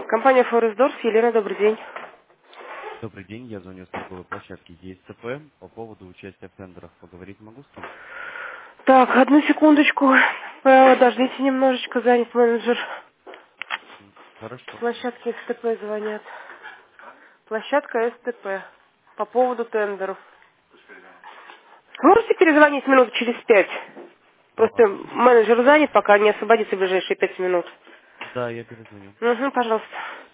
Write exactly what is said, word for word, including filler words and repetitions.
Компания Форестдорс, Елена, добрый день. Добрый день, я звоню с торговой площадки ЕСЦП по поводу участия в тендерах. Поговорить могу с кем? Так, одну секундочку. Подождите немножечко, занят менеджер. М, Хорошо. Площадки СТП звонят. Площадка СТП. По поводу тендеров. Можете перезвонить минут через пять? Ага. Просто менеджер занят, пока не освободится в ближайшие пять минут. Да, я перезвоню. Угу, пожалуйста.